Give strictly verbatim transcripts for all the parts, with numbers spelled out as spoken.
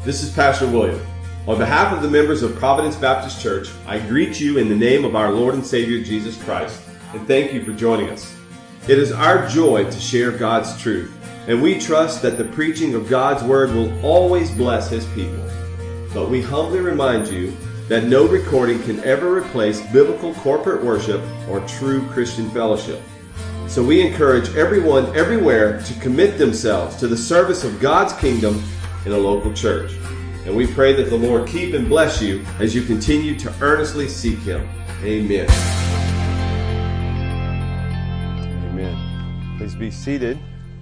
This is Pastor William. On behalf of the members of Providence Baptist Church, I greet you in the name of our Lord and Savior Jesus Christ, and thank you for joining us. It is our joy to share God's truth, and we trust that the preaching of God's Word will always bless His people. But we humbly remind you that no recording can ever replace biblical corporate worship or true Christian fellowship. So we encourage everyone everywhere to commit themselves to the service of God's kingdom in a local church. And we pray that the Lord keep and bless you as you continue to earnestly seek Him. Amen. Amen. Please be seated.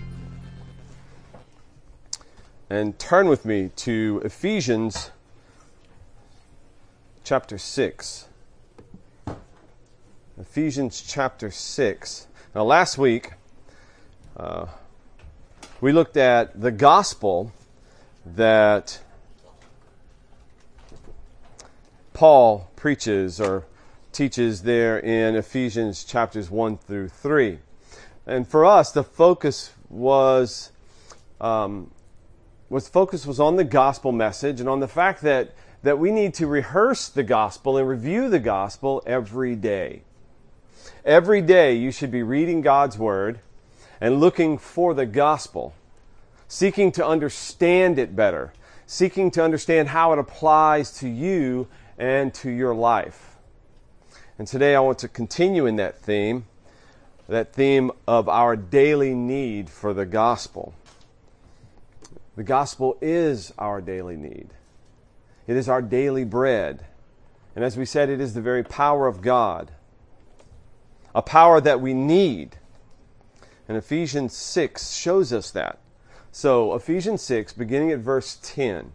And turn with me to Ephesians chapter six. Ephesians chapter six. Now last week, uh, we looked at the gospel that Paul preaches or teaches there in Ephesians chapters one through three. And for us, the focus was um, was focus was on the gospel message and on the fact that, that we need to rehearse the gospel and review the gospel every day. Every day you should be reading God's Word and looking for the gospel, seeking to understand it better, seeking to understand how it applies to you and to your life. And today I want to continue in that theme, that theme of our daily need for the gospel. The gospel is our daily need. It is our daily bread. And as we said, it is the very power of God, a power that we need. And Ephesians six shows us that. So, Ephesians six, beginning at verse ten.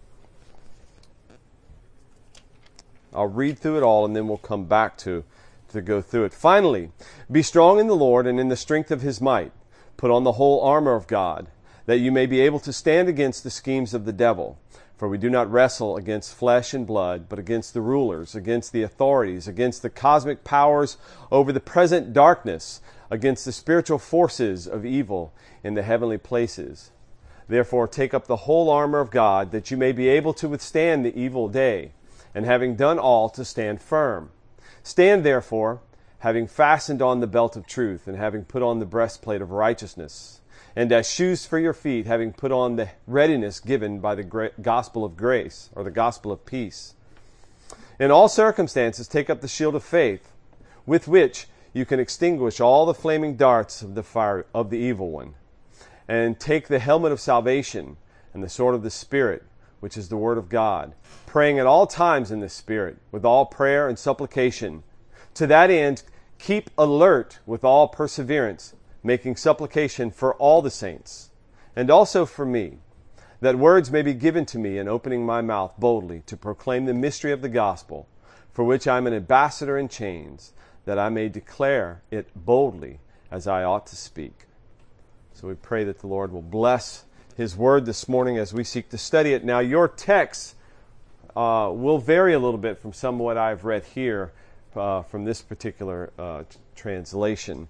I'll read through it all and then we'll come back to, to go through it. Finally, be strong in the Lord and in the strength of His might. Put on the whole armor of God, that you may be able to stand against the schemes of the devil. For we do not wrestle against flesh and blood, but against the rulers, against the authorities, against the cosmic powers over the present darkness, against the spiritual forces of evil in the heavenly places. Therefore, take up the whole armor of God, that you may be able to withstand the evil day, and having done all, to stand firm. Stand therefore, having fastened on the belt of truth, and having put on the breastplate of righteousness, and as shoes for your feet, having put on the readiness given by the gra- gospel of grace, or the gospel of peace. In all circumstances, take up the shield of faith, with which you can extinguish all the flaming darts of the fire of the evil one. And take the helmet of salvation and the sword of the Spirit, which is the word of God, praying at all times in the Spirit, with all prayer and supplication. To that end, keep alert with all perseverance, making supplication for all the saints, and also for me, that words may be given to me in opening my mouth boldly to proclaim the mystery of the gospel, for which I am an ambassador in chains, that I may declare it boldly as I ought to speak. So we pray that the Lord will bless His Word this morning as we seek to study it. Now, your text uh, will vary a little bit from some of what I've read here uh, from this particular uh, translation.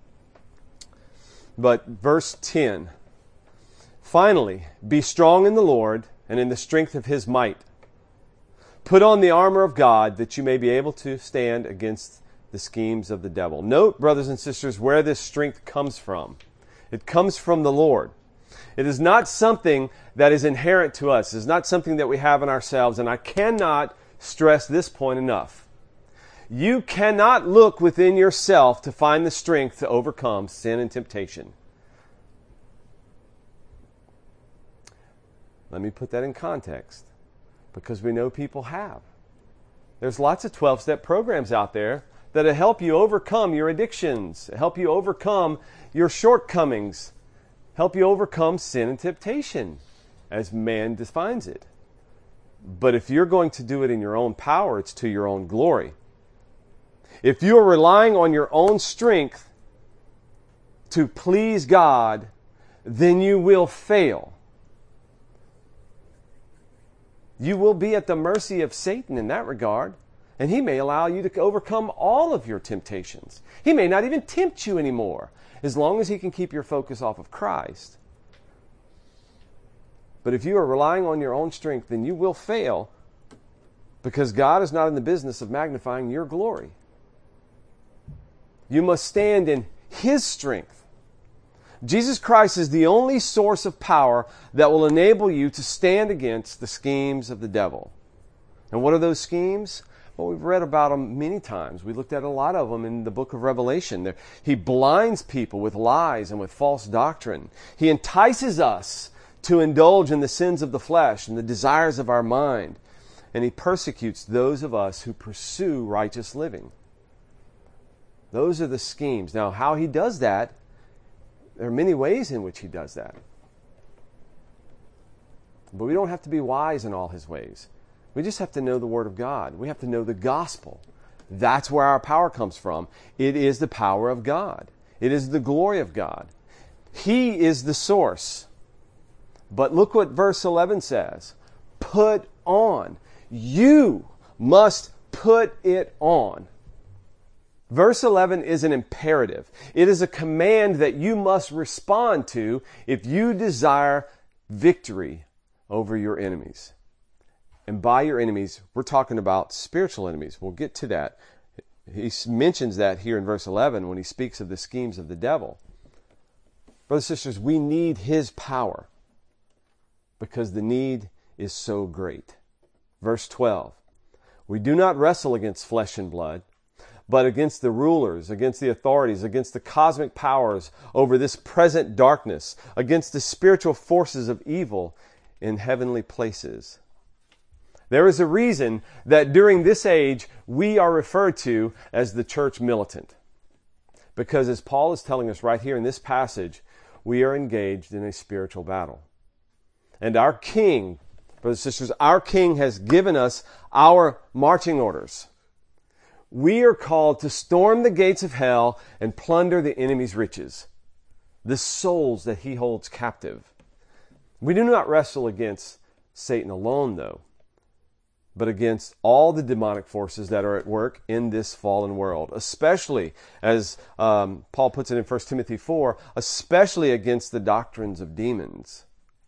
But verse ten, finally, be strong in the Lord and in the strength of His might. Put on the armor of God, that you may be able to stand against the schemes of the devil. Note, brothers and sisters, where this strength comes from. It comes from the Lord. It is not something that is inherent to us. It is not something that we have in ourselves. And I cannot stress this point enough. You cannot look within yourself to find the strength to overcome sin and temptation. Let me put that in context, because we know people have. There's lots of twelve-step programs out there that help you overcome your addictions, help you overcome your shortcomings, help you overcome sin and temptation, as man defines it. But if you're going to do it in your own power, it's to your own glory. If you are relying on your own strength to please God, then you will fail. You will be at the mercy of Satan in that regard. And he may allow you to overcome all of your temptations. He may not even tempt you anymore, as long as he can keep your focus off of Christ. But if you are relying on your own strength, then you will fail, because God is not in the business of magnifying your glory. You must stand in His strength. Jesus Christ is the only source of power that will enable you to stand against the schemes of the devil. And what are those schemes? Well, we've read about them many times. We looked at a lot of them in the book of Revelation. He blinds people with lies and with false doctrine. He entices us to indulge in the sins of the flesh and the desires of our mind. And He persecutes those of us who pursue righteous living. Those are the schemes. Now, how He does that, there are many ways in which He does that. But we don't have to be wise in all His ways. We just have to know the Word of God. We have to know the gospel. That's where our power comes from. It is the power of God. It is the glory of God. He is the source. But look what verse eleven says. Put on. You must put it on. Verse eleven is an imperative. It is a command that you must respond to if you desire victory over your enemies. And by your enemies, we're talking about spiritual enemies. We'll get to that. He mentions that here in verse eleven when he speaks of the schemes of the devil. Brothers and sisters, we need His power because the need is so great. Verse twelve, we do not wrestle against flesh and blood, but against the rulers, against the authorities, against the cosmic powers over this present darkness, against the spiritual forces of evil in heavenly places. There is a reason that during this age we are referred to as the church militant. Because as Paul is telling us right here in this passage, we are engaged in a spiritual battle. And our King, brothers and sisters, our King has given us our marching orders. We are called to storm the gates of hell and plunder the enemy's riches, the souls that he holds captive. We do not wrestle against Satan alone, though, but against all the demonic forces that are at work in this fallen world, especially, as um, Paul puts it in First Timothy four, especially against the doctrines of demons.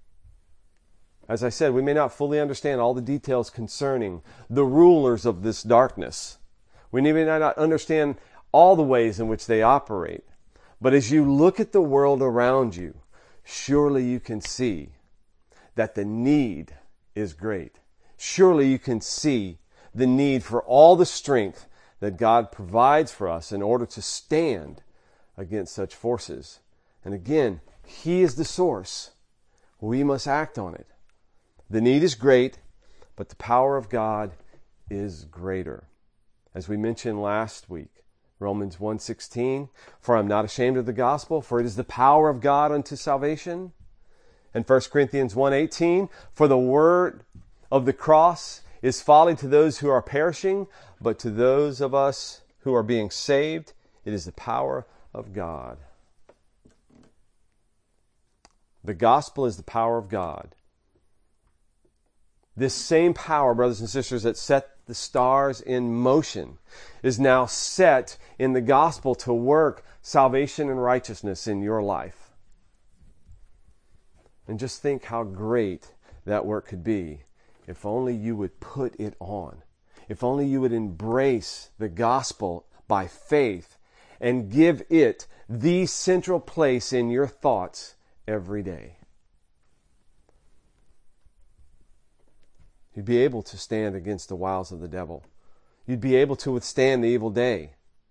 As I said, we may not fully understand all the details concerning the rulers of this darkness. We may not understand all the ways in which they operate. But as you look at the world around you, surely you can see that the need is great. Surely you can see the need for all the strength that God provides for us in order to stand against such forces. And again, He is the source. We must act on it. The need is great, but the power of God is greater. As we mentioned last week, Romans one sixteen, for I am not ashamed of the gospel, for it is the power of God unto salvation. And First Corinthians one eighteen, for the word of the cross is folly to those who are perishing, but to those of us who are being saved, it is the power of God. The gospel is the power of God. This same power, brothers and sisters, that set the stars in motion is now set in the gospel to work salvation and righteousness in your life. And just think how great that work could be if only you would put it on. If only you would embrace the gospel by faith and give it the central place in your thoughts every day. You'd be able to stand against the wiles of the devil. You'd be able to withstand the evil day.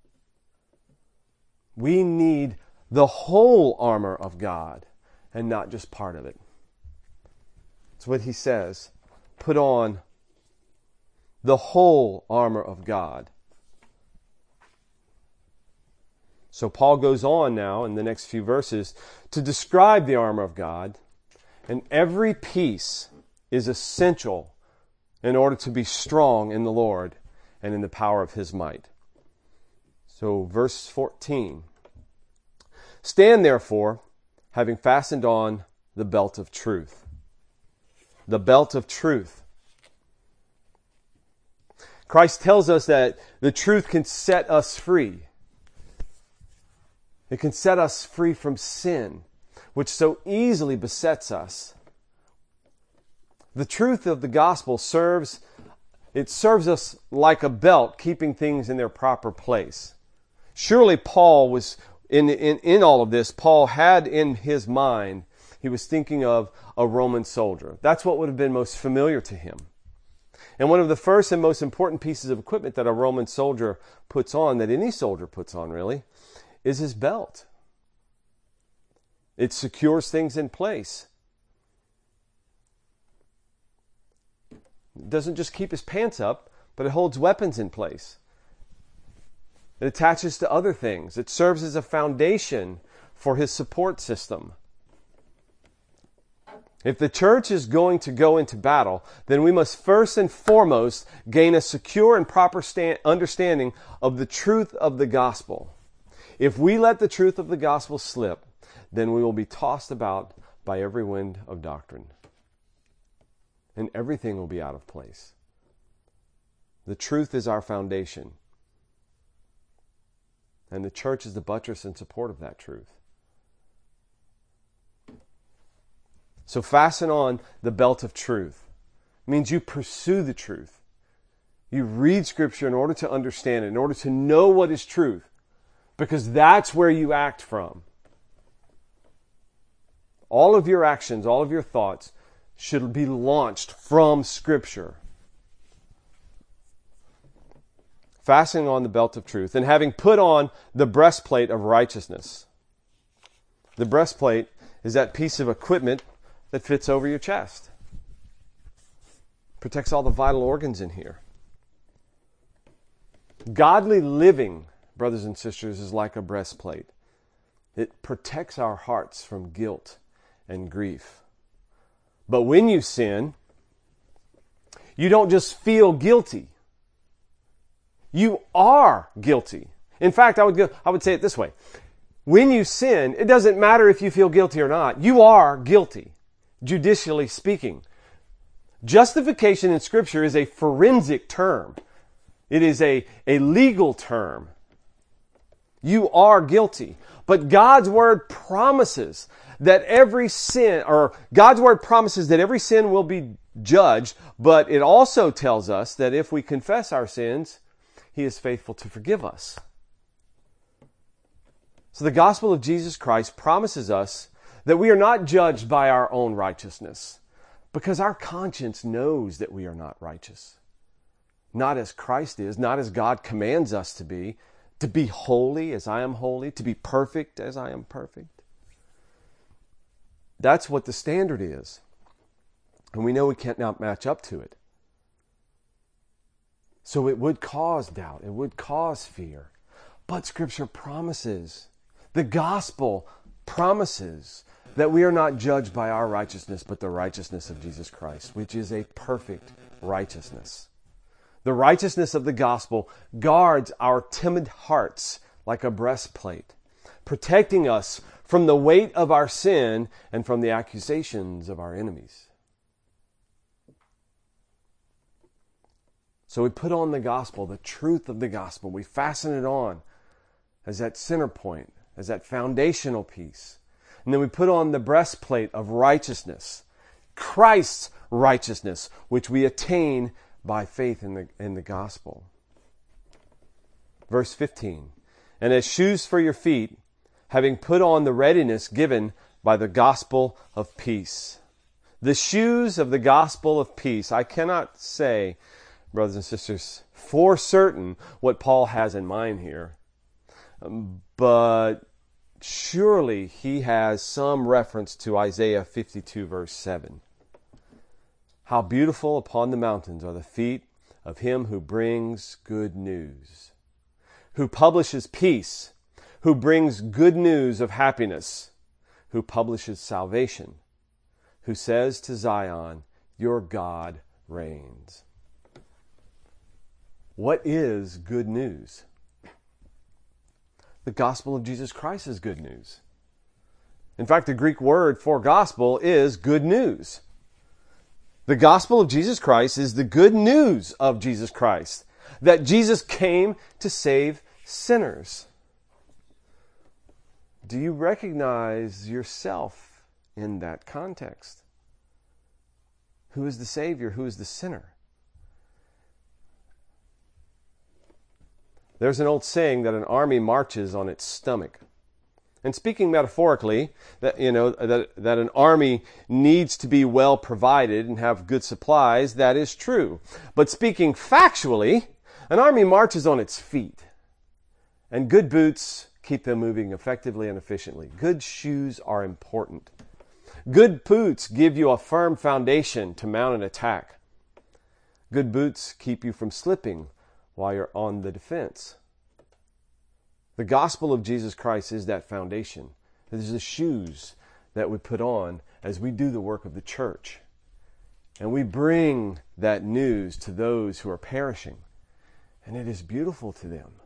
We need the whole armor of God and not just part of it. That's what he says. Put on the whole armor of God. So Paul goes on now in the next few verses to describe the armor of God, and every piece is essential in order to be strong in the Lord and in the power of His might. So verse fourteen. Stand therefore, having fastened on the belt of truth. The belt of truth. Christ tells us that the truth can set us free. It can set us free from sin, which so easily besets us. The truth of the gospel serves, it serves us like a belt, keeping things in their proper place. Surely Paul was, in, in, in all of this, Paul had in his mind, he was thinking of a Roman soldier. That's what would have been most familiar to him. And one of the first and most important pieces of equipment that a Roman soldier puts on, that any soldier puts on really, is his belt. It secures things in place. It doesn't just keep his pants up, but it holds weapons in place. It attaches to other things. It serves as a foundation for his support system. If the church is going to go into battle, then we must first and foremost gain a secure and proper stand, understanding of the truth of the gospel. If we let the truth of the gospel slip, then we will be tossed about by every wind of doctrine. And everything will be out of place. The truth is our foundation. And the church is the buttress and support of that truth. So fasten on the belt of truth. It means you pursue the truth. You read Scripture in order to understand it, in order to know what is truth. Because that's where you act from. All of your actions, all of your thoughts should be launched from Scripture. Fastening on the belt of truth and having put on the breastplate of righteousness. The breastplate is that piece of equipment that fits over your chest. Protects all the vital organs in here. Godly living, brothers and sisters, is like a breastplate. It protects our hearts from guilt and grief. But when you sin, you don't just feel guilty. You are guilty. In fact, I would go, I would say it this way. When you sin, it doesn't matter if you feel guilty or not. You are guilty, judicially speaking. Justification in Scripture is a forensic term. It is a, a legal term. You are guilty. But God's Word promises that every sin, or God's Word promises that every sin will be judged, but it also tells us that if we confess our sins, He is faithful to forgive us. So the gospel of Jesus Christ promises us that we are not judged by our own righteousness, because our conscience knows that we are not righteous. Not as Christ is, not as God commands us to be, to be holy as I am holy, to be perfect as I am perfect. That's what the standard is. And we know we can't now match up to it. So it would cause doubt. It would cause fear. But Scripture promises, the gospel promises that we are not judged by our righteousness, but the righteousness of Jesus Christ, which is a perfect righteousness. The righteousness of the gospel guards our timid hearts like a breastplate, protecting us from the weight of our sin and from the accusations of our enemies. So we put on the gospel, the truth of the gospel. We fasten it on as that center point, as that foundational piece. And then we put on the breastplate of righteousness, Christ's righteousness, which we attain by faith in the, in the gospel. Verse fifteen, and as shoes for your feet, having put on the readiness given by the gospel of peace. The shoes of the gospel of peace. I cannot say, brothers and sisters, for certain what Paul has in mind here. Um, but surely he has some reference to Isaiah fifty-two verse seven. How beautiful upon the mountains are the feet of him who brings good news, who publishes peace, who brings good news of happiness, who publishes salvation, who says to Zion, your God reigns. What is good news? The gospel of Jesus Christ is good news. In fact, the Greek word for gospel is good news. The gospel of Jesus Christ is the good news of Jesus Christ, that Jesus came to save sinners. Do you recognize yourself in that context? Who is the Savior? Who is the sinner? There's an old saying that an army marches on its stomach. And speaking metaphorically, that you know that that an army needs to be well provided and have good supplies, that is true. But speaking factually, an army marches on its feet. And good boots keep them moving effectively and efficiently. Good shoes are important. Good boots give you a firm foundation to mount an attack. Good boots keep you from slipping while you're on the defense. The gospel of Jesus Christ is that foundation. It is the shoes that we put on as we do the work of the church. And we bring that news to those who are perishing. And it is beautiful to them.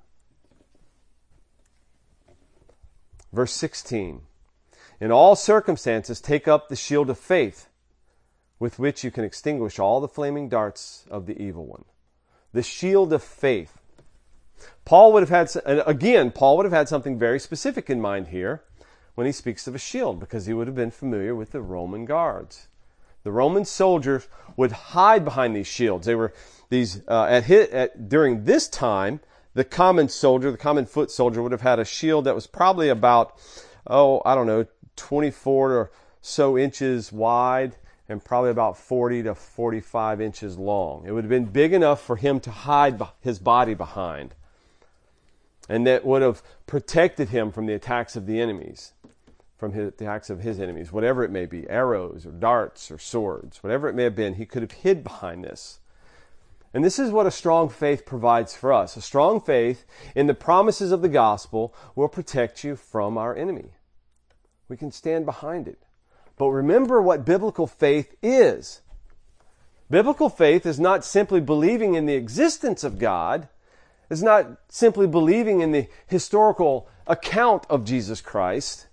Verse sixteen. In all circumstances, take up the shield of faith, with which you can extinguish all the flaming darts of the evil one. The shield of faith. Paul would have had, again, Paul would have had something very specific in mind here when he speaks of a shield, because he would have been familiar with the Roman guards. The Roman soldiers would hide behind these shields. They were these uh, at, hit, at during this time. The common soldier, the common foot soldier, would have had a shield that was probably about, oh, I don't know, twenty-four or so inches wide and probably about forty to forty-five inches long. It would have been big enough for him to hide his body behind. And that would have protected him from the attacks of the enemies, from his, the attacks of his enemies, whatever it may be, arrows or darts or swords, whatever it may have been, he could have hid behind this. And this is what a strong faith provides for us. A strong faith in the promises of the gospel will protect you from our enemy. We can stand behind it. But remember what biblical faith is. Biblical faith is not simply believing in the existence of God. It's not simply believing in the historical account of Jesus Christ.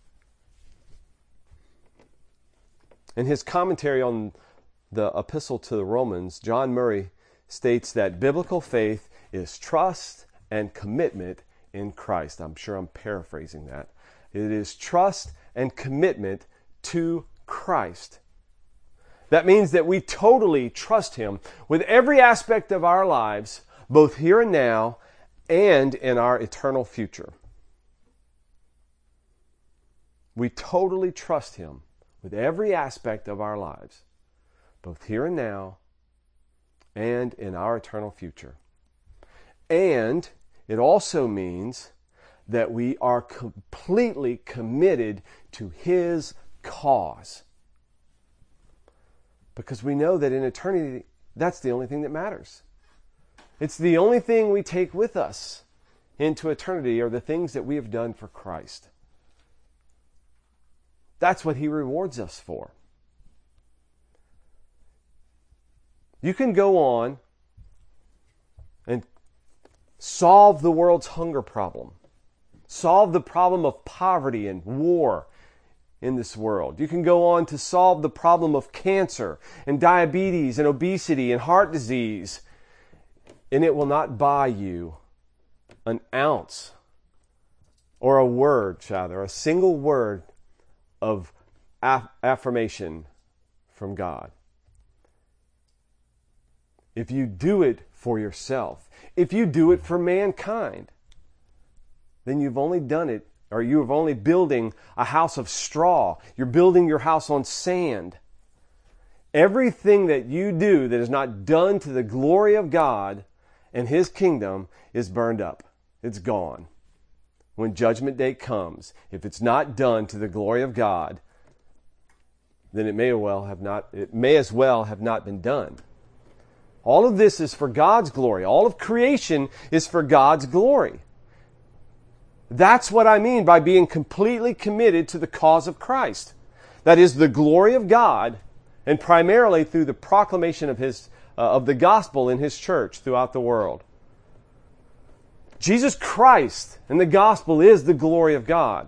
In his commentary on the epistle to the Romans, John Murray states that biblical faith is trust and commitment in Christ. I'm sure I'm paraphrasing that. It is trust and commitment to Christ. That means that we totally trust Him with every aspect of our lives, both here and now and in our eternal future. We totally trust Him with every aspect of our lives, both here and now and in our eternal future. And it also means that we are completely committed to His cause. Because we know that in eternity, that's the only thing that matters. It's the only thing we take with us into eternity are the things that we have done for Christ. That's what He rewards us for. You can go on and solve the world's hunger problem. Solve the problem of poverty and war in this world. You can go on to solve the problem of cancer and diabetes and obesity and heart disease. And it will not buy you an ounce or a word, rather, a single word of aff- affirmation from God. If you do it for yourself, if you do it for mankind, then you've only done it, or you're only building a house of straw. You're building your house on sand. Everything that you do that is not done to the glory of God and His kingdom is burned up. It's gone. When judgment day comes, if it's not done to the glory of God, then it may well have not, it may as well have not been done. All of this is for God's glory. All of creation is for God's glory. That's what I mean by being completely committed to the cause of Christ. That is the glory of God, and primarily through the proclamation of His uh, of the gospel in His church throughout the world. Jesus Christ and the gospel is the glory of God.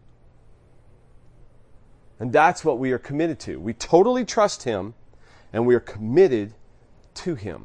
And that's what we are committed to. We totally trust Him, and we are committed to Him.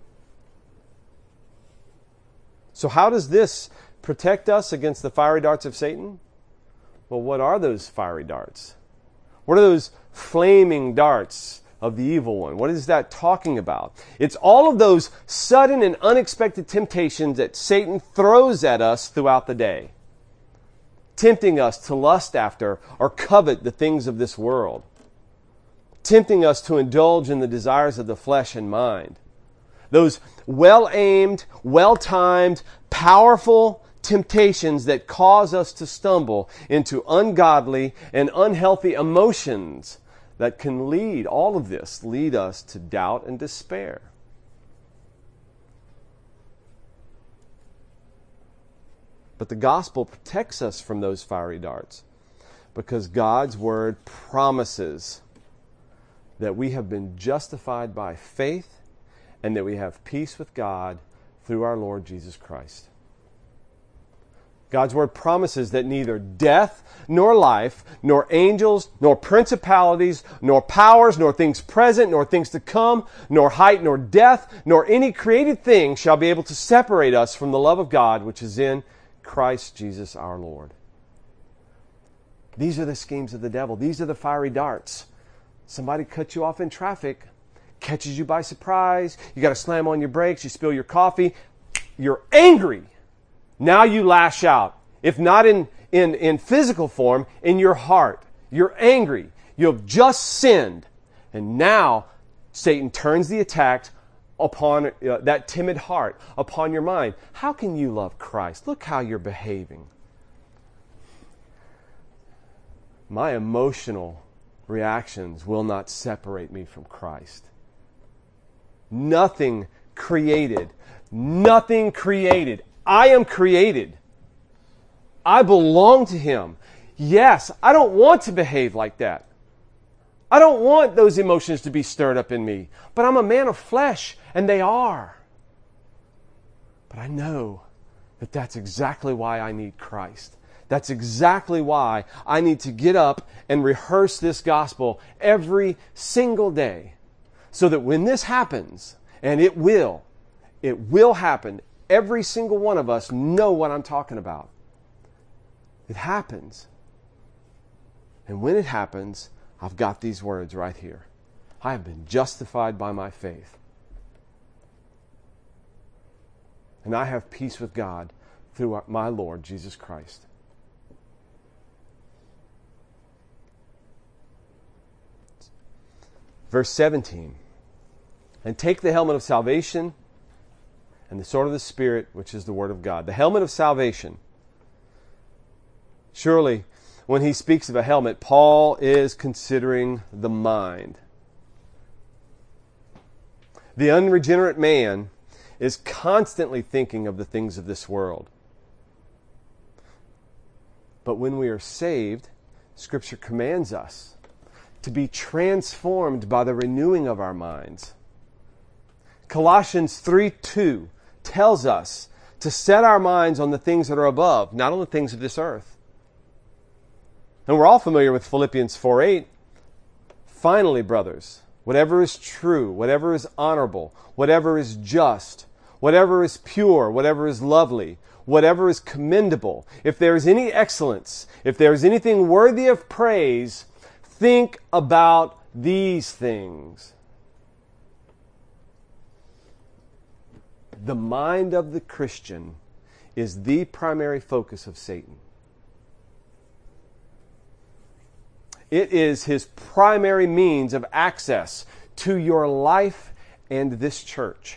So how does this protect us against the fiery darts of Satan? Well, what are those fiery darts? What are those flaming darts of the evil one. What is that talking about? It's all of those sudden and unexpected temptations that Satan throws at us throughout the day, tempting us to lust after or covet the things of this world, tempting us to indulge in the desires of the flesh and mind. Those well-aimed, well-timed, powerful temptations that cause us to stumble into ungodly and unhealthy emotions that can lead, all of this, lead us to doubt and despair. But the gospel protects us from those fiery darts because God's word promises that we have been justified by faith and that we have peace with God through our Lord Jesus Christ. God's word promises that neither death, nor life, nor angels, nor principalities, nor powers, nor things present, nor things to come, nor height, nor depth, nor any created thing shall be able to separate us from the love of God which is in Christ Jesus our Lord. These are the schemes of the devil. These are the fiery darts. Somebody cuts you off in traffic, catches you by surprise, you got to slam on your brakes, you spill your coffee, you're angry. Now you lash out. If not in, in, in physical form, in your heart. You're angry. You have just sinned. And now Satan turns the attack upon uh, that timid heart, upon your mind. How can you love Christ? Look how you're behaving. My emotional reactions will not separate me from Christ. Nothing created. Nothing created. I am created. I belong to Him. Yes, I don't want to behave like that. I don't want those emotions to be stirred up in me. But I'm a man of flesh, and they are. But I know that that's exactly why I need Christ. That's exactly why I need to get up and rehearse this gospel every single day. So that when this happens, and it will, it will happen, every single one of us know what I'm talking about. It happens. And when it happens, I've got these words right here. I have been justified by my faith. And I have peace with God through my Lord Jesus Christ. Verse seventeen. And take the helmet of salvation and the sword of the Spirit, which is the Word of God. The helmet of salvation. Surely, when he speaks of a helmet, Paul is considering the mind. The unregenerate man is constantly thinking of the things of this world. But when we are saved, Scripture commands us to be transformed by the renewing of our minds. Colossians three two tells us to set our minds on the things that are above, not on the things of this earth. And we're all familiar with Philippians four eight. Finally, brothers, whatever is true, whatever is honorable, whatever is just, whatever is pure, whatever is lovely, whatever is commendable, if there is any excellence, if there is anything worthy of praise, think about these things. The mind of the Christian is the primary focus of Satan. It is his primary means of access to your life and this church.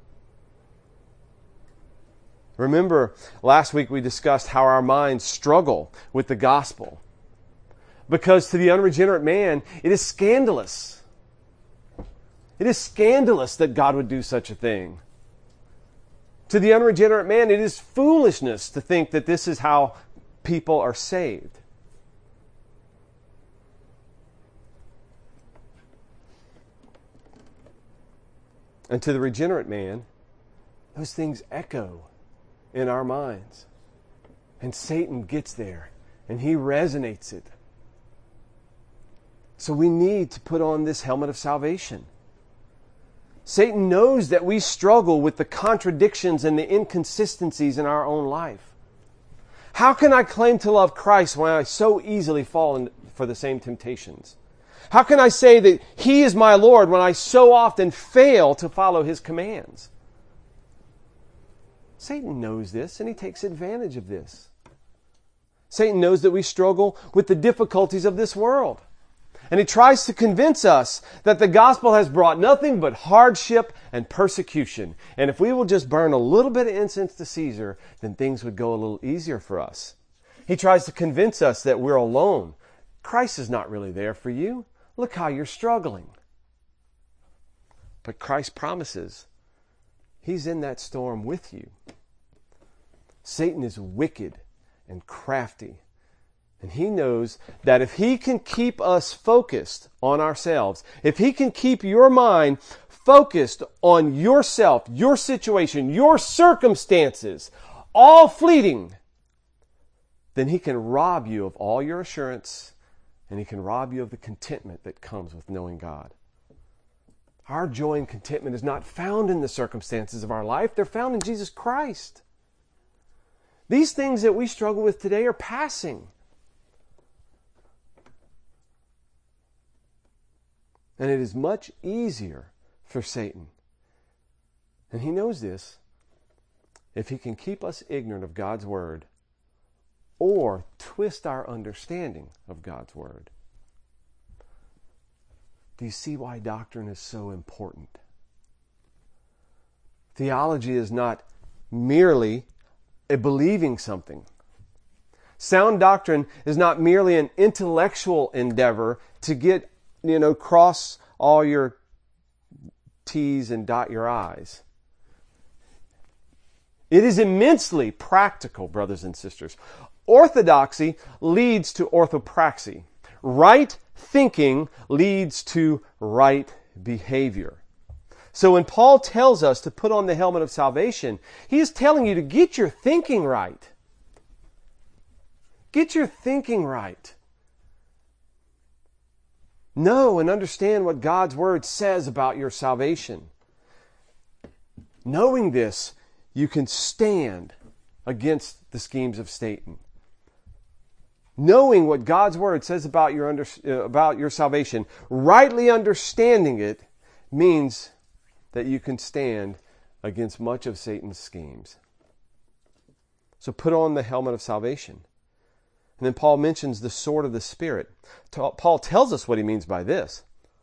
Remember, last week we discussed how our minds struggle with the gospel. Because to the unregenerate man, it is scandalous. It is scandalous that God would do such a thing. To the unregenerate man, it is foolishness to think that this is how people are saved. And to the regenerate man, those things echo in our minds. And Satan gets there, and he resonates it. So we need to put on this helmet of salvation. Satan knows that we struggle with the contradictions and the inconsistencies in our own life. How can I claim to love Christ when I so easily fall in for the same temptations? How can I say that He is my Lord when I so often fail to follow His commands? Satan knows this, and he takes advantage of this. Satan knows that we struggle with the difficulties of this world. And he tries to convince us that the gospel has brought nothing but hardship and persecution. And if we will just burn a little bit of incense to Caesar, then things would go a little easier for us. He tries to convince us that we're alone. Christ is not really there for you. Look how you're struggling. But Christ promises He's in that storm with you. Satan is wicked and crafty. And he knows that if he can keep us focused on ourselves, if he can keep your mind focused on yourself, your situation, your circumstances, all fleeting, then he can rob you of all your assurance, and he can rob you of the contentment that comes with knowing God. Our joy and contentment is not found in the circumstances of our life. They're found in Jesus Christ. These things that we struggle with today are passing. And it is much easier for Satan, and he knows this, if he can keep us ignorant of God's Word or twist our understanding of God's Word. Do you see why doctrine is so important? Theology is not merely a believing something. Sound doctrine is not merely an intellectual endeavor to get, you know, cross all your T's and dot your I's. It is immensely practical, brothers and sisters. Orthodoxy leads to orthopraxy. Right thinking leads to right behavior. So when Paul tells us to put on the helmet of salvation, he is telling you to get your thinking right. Get your thinking right. Know and understand what God's Word says about your salvation. Knowing this, you can stand against the schemes of Satan. Knowing what God's Word says about your under, uh, about your salvation, rightly understanding it, means that you can stand against much of Satan's schemes. So put on the helmet of salvation. And then Paul mentions the sword of the Spirit. Paul tells us what he means by this.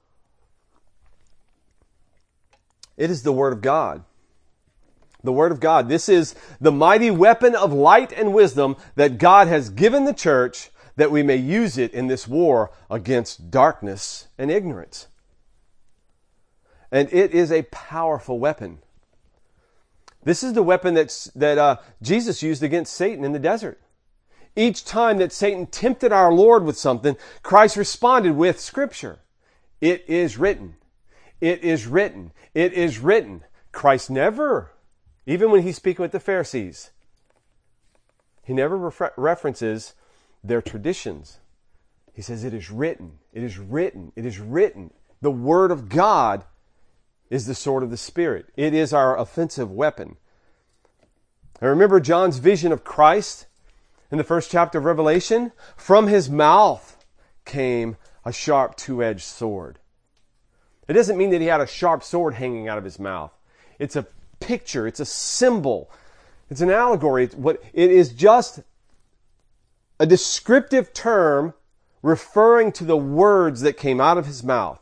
It is the Word of God. The Word of God. This is the mighty weapon of light and wisdom that God has given the church, that we may use it in this war against darkness and ignorance. And it is a powerful weapon. This is the weapon that's, that uh, Jesus used against Satan in the desert. Each time that Satan tempted our Lord with something, Christ responded with Scripture. It is written. It is written. It is written. Christ never, even when he's speaking with the Pharisees, he never refer- references their traditions. He says, it is written. It is written. It is written. The Word of God is the sword of the Spirit. It is our offensive weapon. I remember John's vision of Christ in the first chapter of Revelation. From his mouth came a sharp two-edged sword. It doesn't mean that he had a sharp sword hanging out of his mouth. It's a picture. It's a symbol. It's an allegory. It's what, it is just a descriptive term referring to the words that came out of his mouth.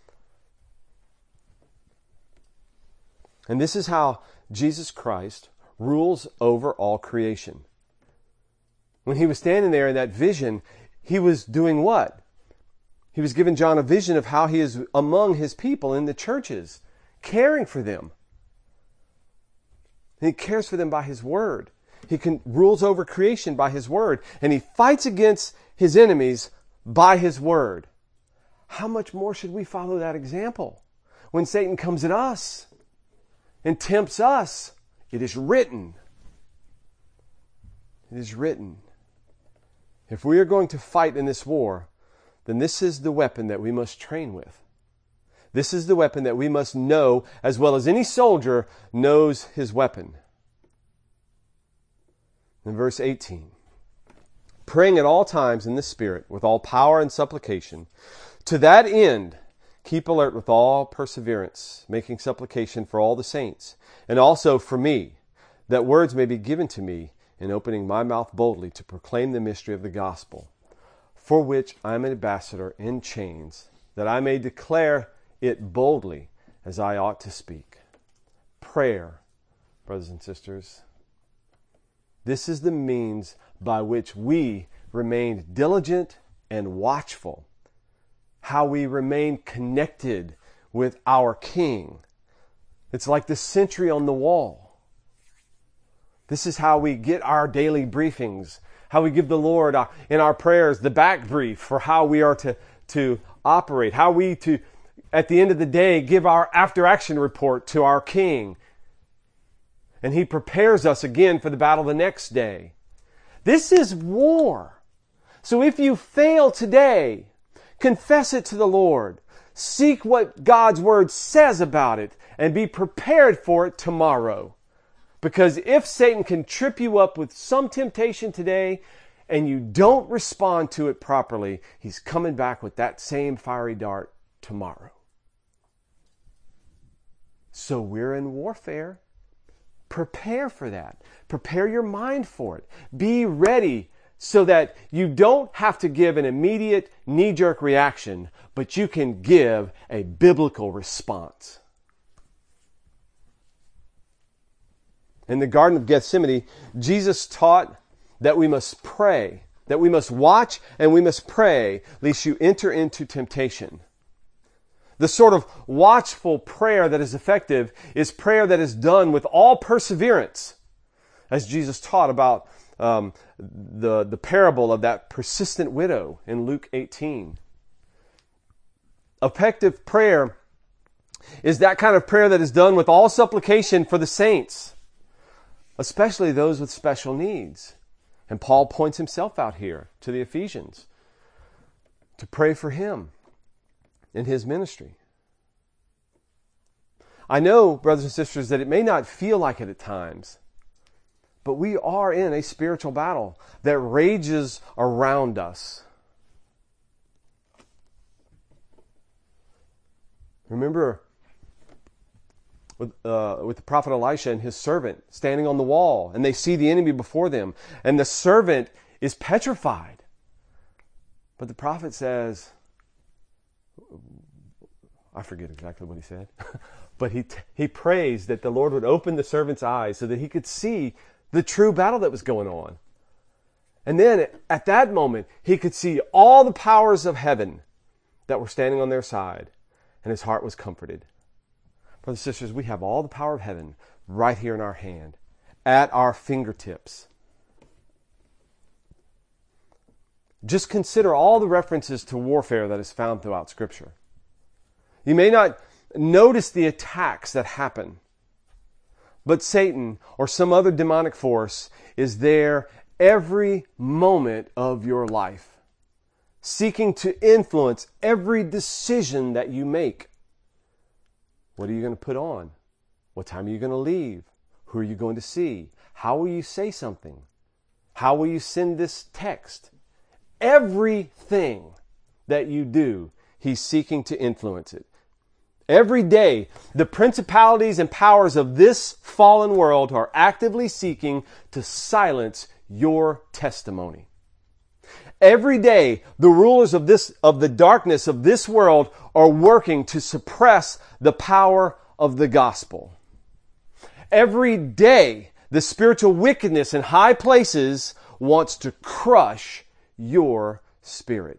And this is how Jesus Christ rules over all creation. When he was standing there in that vision, he was doing what? He was giving John a vision of how he is among his people in the churches, caring for them. And he cares for them by his word. He can, rules over creation by his word. And he fights against his enemies by his word. How much more should we follow that example when Satan comes at us and tempts us? It is written. It is written. If we are going to fight in this war, then this is the weapon that we must train with. This is the weapon that we must know as well as any soldier knows his weapon. In verse eighteen, praying at all times in the Spirit with all power and supplication, To that end, keep alert with all perseverance, making supplication for all the saints, and also for me, that words may be given to me in opening my mouth boldly to proclaim the mystery of the gospel, for which I am an ambassador in chains, that I may declare it boldly as I ought to speak. Prayer, brothers and sisters, this is the means by which we remain diligent and watchful, how we remain connected with our King. It's like the sentry on the wall. This is how we get our daily briefings, how we give the Lord uh, in our prayers the back brief for how we are to, to operate, how we to, at the end of the day, give our after action report to our King. And He prepares us again for the battle the next day. This is war. So if you fail today, confess it to the Lord. Seek what God's Word says about it and be prepared for it tomorrow. Because if Satan can trip you up with some temptation today and you don't respond to it properly, he's coming back with that same fiery dart tomorrow. So we're in warfare. Prepare for that. Prepare your mind for it. Be ready so that you don't have to give an immediate knee-jerk reaction, but you can give a biblical response. In the Garden of Gethsemane, Jesus taught that we must pray, that we must watch and we must pray, lest you enter into temptation. The sort of watchful prayer that is effective is prayer that is done with all perseverance, as Jesus taught about um, the, the parable of that persistent widow in Luke eighteen. Effective prayer is that kind of prayer that is done with all supplication for the saints, especially those with special needs. And Paul points himself out here to the Ephesians to pray for him in his ministry. I know, brothers and sisters, that it may not feel like it at times, but we are in a spiritual battle that rages around us. Remember with, uh, with the prophet Elisha and his servant standing on the wall, and they see the enemy before them, and the servant is petrified. But the prophet says, I forget exactly what he said, but he he prays that the Lord would open the servant's eyes so that he could see the true battle that was going on. And then at that moment, he could see all the powers of heaven that were standing on their side, and his heart was comforted. Brothers and sisters, we have all the power of heaven right here in our hand, at our fingertips. Just consider all the references to warfare that is found throughout Scripture. You may not notice the attacks that happen, but Satan or some other demonic force is there every moment of your life, seeking to influence every decision that you make. What are you going to put on? What time are you going to leave? Who are you going to see? How will you say something? How will you send this text? Everything that you do, he's seeking to influence it. Every day, the principalities and powers of this fallen world are actively seeking to silence your testimony. Every day, the rulers of this, of the darkness of this world are working to suppress the power of the gospel. Every day, the spiritual wickedness in high places wants to crush your spirit.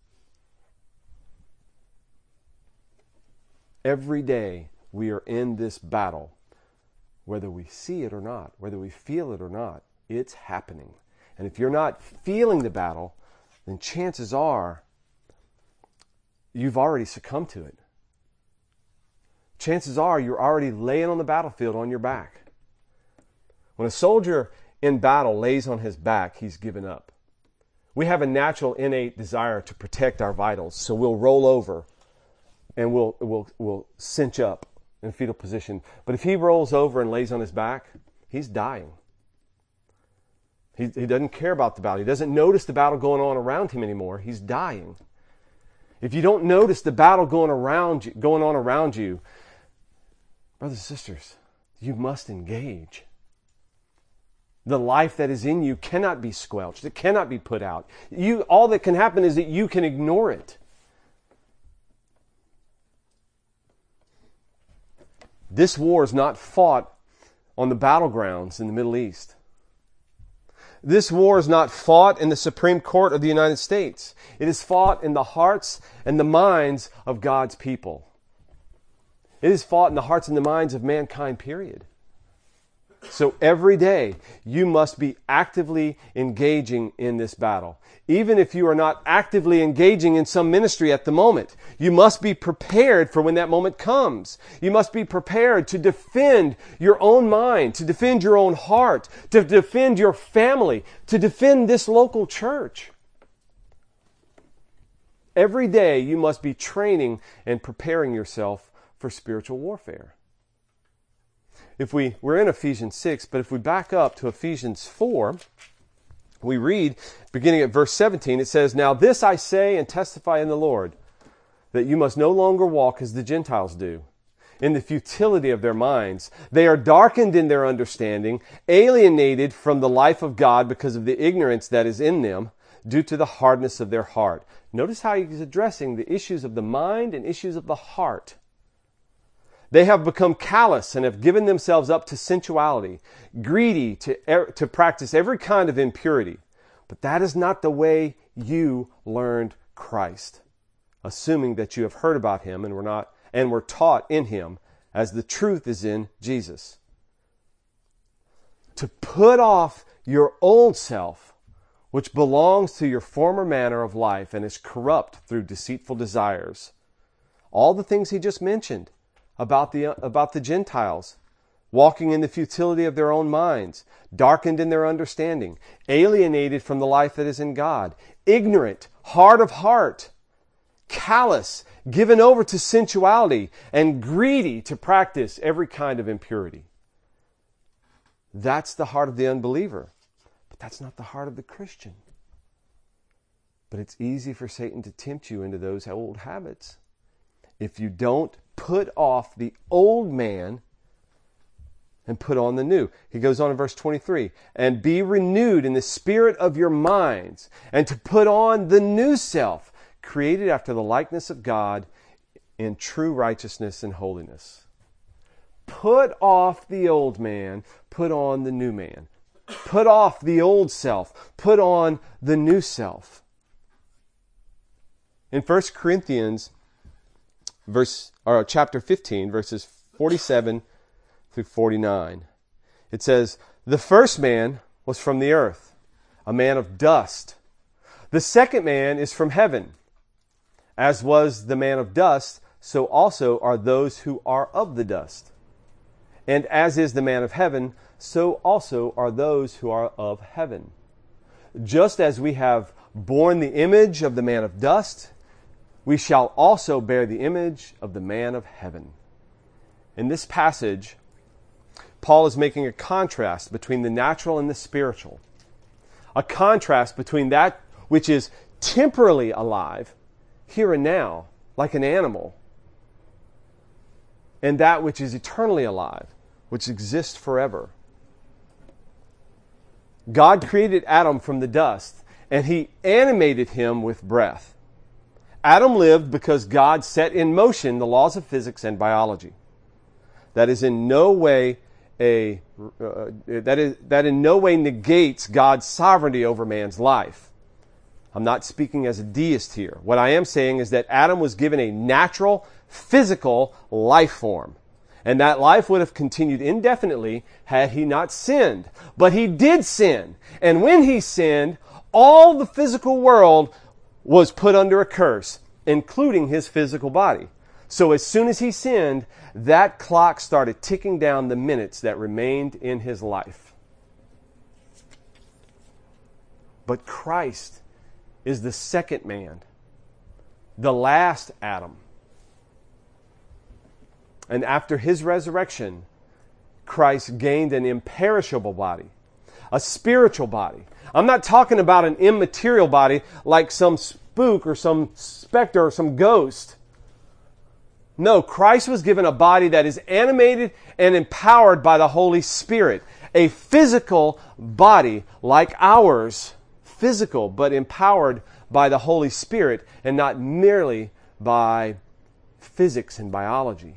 Every day we are in this battle, whether we see it or not, whether we feel it or not, it's happening. And if you're not feeling the battle, then chances are you've already succumbed to it. Chances are you're already laying on the battlefield on your back. When a soldier in battle lays on his back, he's given up. We have a natural innate desire to protect our vitals, so we'll roll over and we'll, we'll, we'll cinch up in fetal position. But if he rolls over and lays on his back, he's dying. He, he doesn't care about the battle. He doesn't notice the battle going on around him anymore. He's dying. if you don't notice the battle going around you, going on around you, brothers and sisters, you must engage. The life that is in you cannot be squelched. It cannot be put out. You, all that can happen is that you can ignore it. This war is not fought on the battlegrounds in the Middle East. This war is not fought in the Supreme Court of the United States. It is fought in the hearts and the minds of God's people. It is fought in the hearts and the minds of mankind, period. So every day, you must be actively engaging in this battle. Even if you are not actively engaging in some ministry at the moment, you must be prepared for when that moment comes. You must be prepared to defend your own mind, to defend your own heart, to defend your family, to defend this local church. Every day, you must be training and preparing yourself for spiritual warfare. If we, we're in Ephesians six, but if we back up to Ephesians four, we read, beginning at verse seventeen, it says, "Now this I say and testify in the Lord, that you must no longer walk as the Gentiles do, in the futility of their minds. They are darkened in their understanding, alienated from the life of God because of the ignorance that is in them, due to the hardness of their heart." Notice how he's addressing the issues of the mind and issues of the heart. "They have become callous and have given themselves up to sensuality, greedy to, to practice every kind of impurity. But that is not the way you learned Christ, assuming that you have heard about him and were not and were taught in him, as the truth is in Jesus. To put off your old self, which belongs to your former manner of life and is corrupt through deceitful desires." All the things he just mentioned about the, about the Gentiles, walking in the futility of their own minds, darkened in their understanding, alienated from the life that is in God, ignorant, hard of heart, callous, given over to sensuality, and greedy to practice every kind of impurity. That's the heart of the unbeliever. But that's not the heart of the Christian. But it's easy for Satan to tempt you into those old habits. If you don't put off the old man and put on the new. He goes on in verse twenty-three, "And be renewed in the spirit of your minds, and to put on the new self, created after the likeness of God in true righteousness and holiness." Put off the old man, put on the new man. Put off the old self, put on the new self. In First Corinthians verse or chapter fifteen, verses forty-seven through forty-nine, it says, "The first man was from the earth, a man of dust. The second man is from heaven. As was the man of dust, so also are those who are of the dust. And as is the man of heaven, so also are those who are of heaven. Just as we have borne the image of the man of dust, we shall also bear the image of the man of heaven." In this passage, Paul is making a contrast between the natural and the spiritual. A contrast between that which is temporally alive, here and now, like an animal, and that which is eternally alive, which exists forever. God created Adam from the dust, and he animated him with breath. Adam lived because God set in motion the laws of physics and biology. That is in no way a uh, that is that in no way negates God's sovereignty over man's life. I'm not speaking as a deist here. What I am saying is that Adam was given a natural, physical life form. And that life would have continued indefinitely had he not sinned. But he did sin. And when he sinned, all the physical world was put under a curse, including his physical body. So as soon as he sinned, that clock started ticking down the minutes that remained in his life. But Christ is the second man, the last Adam. And after his resurrection, Christ gained an imperishable body, a spiritual body. I'm not talking about an immaterial body like some spook or some specter or some ghost. No, Christ was given a body that is animated and empowered by the Holy Spirit. A physical body like ours, physical but empowered by the Holy Spirit and not merely by physics and biology.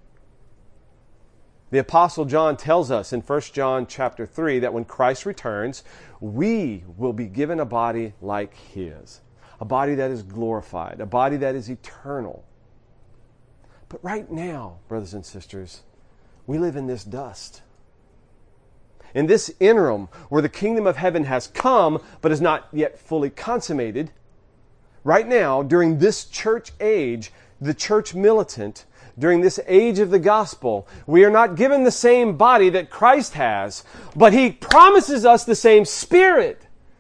The Apostle John tells us in First John chapter three that when Christ returns, we will be given a body like His. A body that is glorified, a body that is eternal. But right now, brothers and sisters, we live in this dust. In this interim, where the kingdom of heaven has come, but is not yet fully consummated, right now, during this church age, the church militant, during this age of the gospel, we are not given the same body that Christ has, but He promises us the same Spirit.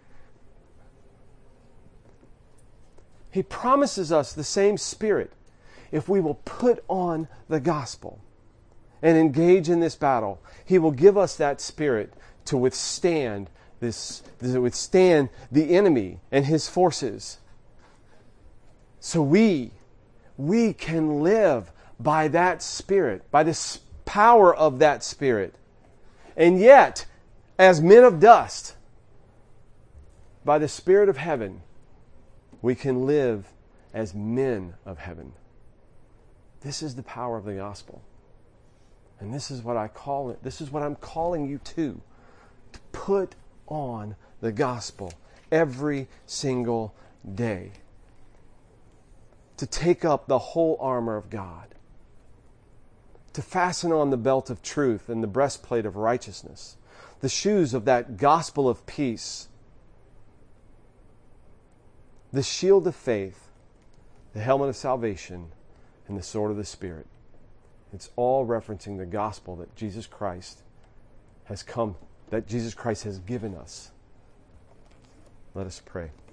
He promises us the same Spirit if we will put on the gospel and engage in this battle. He will give us that Spirit to withstand this, to withstand the enemy and his forces. So we, we can live by that Spirit, by the power of that Spirit. And yet, as men of dust, by the Spirit of heaven, we can live as men of heaven. This is the power of the gospel. And this is what I call it. This is what I'm calling you to. To put on the gospel every single day. To take up the whole armor of God. To fasten on the belt of truth and the breastplate of righteousness. The shoes of that gospel of peace. The shield of faith. The helmet of salvation. And the sword of the Spirit. It's all referencing the gospel that Jesus Christ has come, that Jesus Christ has given us. Let us pray.